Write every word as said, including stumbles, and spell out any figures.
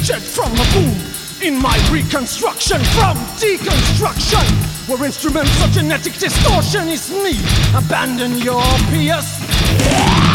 created from a womb. In my reconstruction from deconstruction, where instruments of genetic distortion is me. Abandon your peers.